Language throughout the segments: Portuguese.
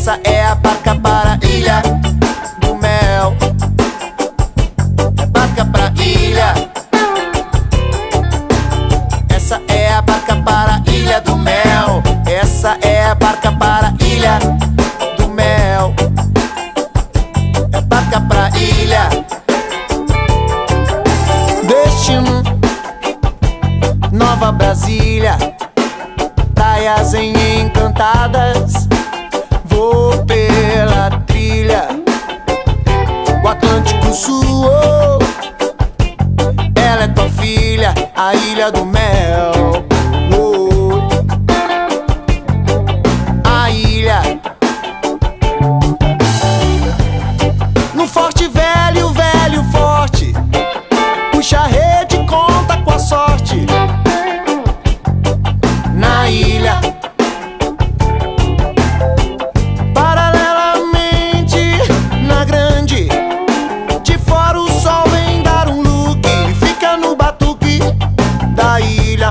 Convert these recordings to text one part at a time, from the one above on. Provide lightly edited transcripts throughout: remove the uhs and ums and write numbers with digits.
Essa é a barca para a Ilha do Mel. É barca pra ilha. Essa é a barca para a Ilha do Mel. Essa é a barca para a Ilha do Mel. É barca pra ilha. Destino Nova Brasília. Praias encantadas. Vou pela trilha. O Atlântico Sul, oh, ela é tua filha, a Ilha do Mel, oh, a ilha. No Forte Velho, velho forte, puxa a rede, conta com a sorte. Na ilha, paralelamente na grande, de fora o sol vem dar um look e fica no batuque da ilha.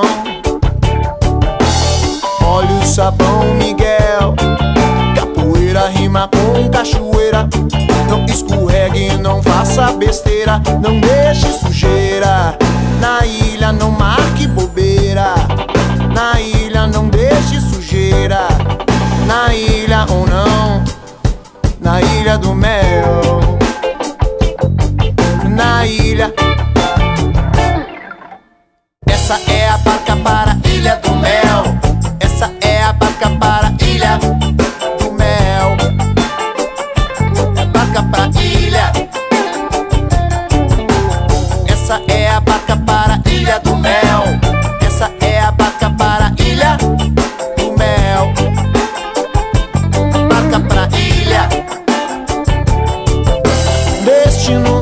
Olha o sabão Miguel, capoeira rima com cachoeira. Não escorregue, não faça besteira, não deixe sujeira. Na ilha não marque bobeira. Na ilha não deixe sujeira. Na ilha ou não, na Ilha do Mel. Na ilha. Essa é a barca para a Ilha do Mel. Essa é a barca para a Ilha do Mel. É barca pra ilha. Essa é a barca para a Ilha do Mel. Essa é a barca para a Ilha do Mel. Barca pra ilha. Destino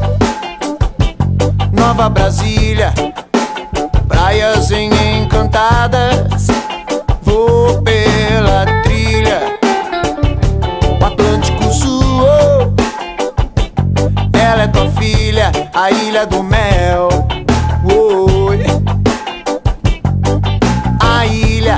Nova Brasília. Praias encantadas. Vou pela trilha. O Atlântico Sul, oh, ela é tua filha, a Ilha do Mel, oh, a ilha.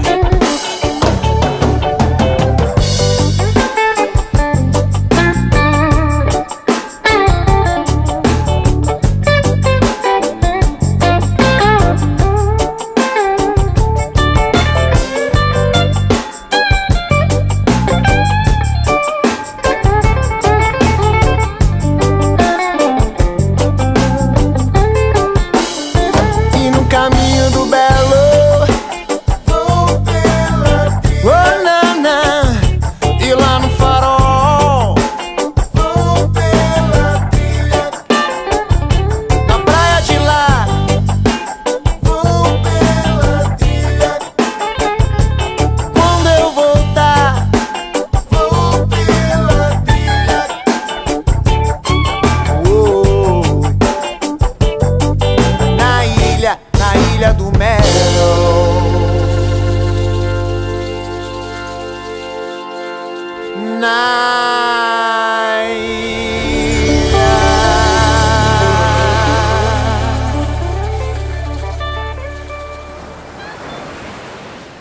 E no caminho do Belo, vou pela trilha. Oh, nana. E lá no farol, vou pela trilha. Na praia de lá, vou pela trilha. Quando eu voltar, vou pela trilha. Oh, na Ilha do Mel. Na ilha.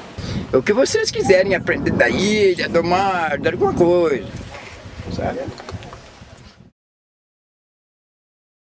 O que vocês quiserem aprender da ilha, do mar, de alguma coisa, sabe?